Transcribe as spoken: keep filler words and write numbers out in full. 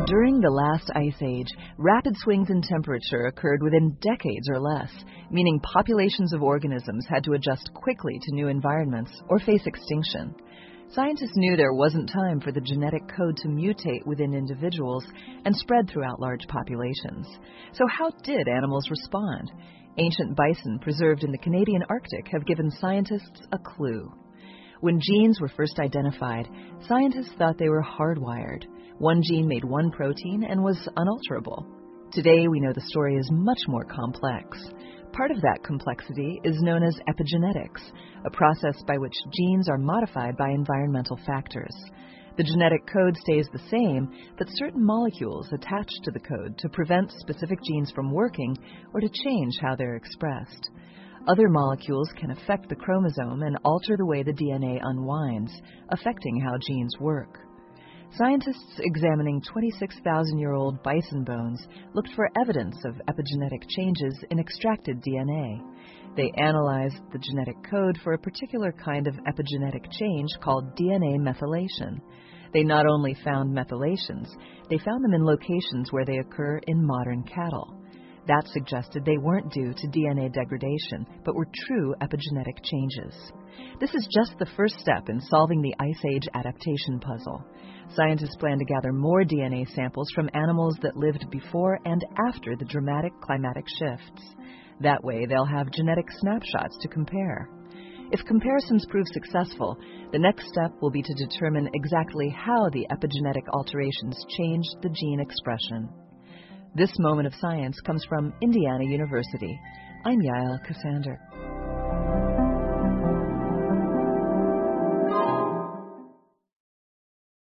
During the last ice age, rapid swings in temperature occurred within decades or less, meaning populations of organisms had to adjust quickly to new environments or face extinction. Scientists knew there wasn't time for the genetic code to mutate within individuals and spread throughout large populations. So how did animals respond? Ancient bison preserved in the Canadian Arctic have given scientists a clue. When genes were first identified, scientists thought they were hardwired. One gene made one protein and was unalterable. Today, we know the story is much more complex. Part of that complexity is known as epigenetics, a process by which genes are modified by environmental factors. The genetic code stays the same, but certain molecules attach to the code to prevent specific genes from working or to change how they're expressed. Other molecules can affect the chromosome and alter the way the D N A unwinds, affecting how genes work. Scientists examining twenty-six thousand year old bison bones looked for evidence of epigenetic changes in extracted D N A. They analyzed the genetic code for a particular kind of epigenetic change called D N A methylation. They not only found methylations, they found them in locations where they occur in modern cattle. That suggested they weren't due to D N A degradation, but were true epigenetic changes. This is just the first step in solving the Ice Age adaptation puzzle. Scientists plan to gather more D N A samples from animals that lived before and after the dramatic climatic shifts. That way, they'll have genetic snapshots to compare. If comparisons prove successful, the next step will be to determine exactly how the epigenetic alterations changed the gene expression. This moment of science comes from Indiana University. I'm Yael Cassander.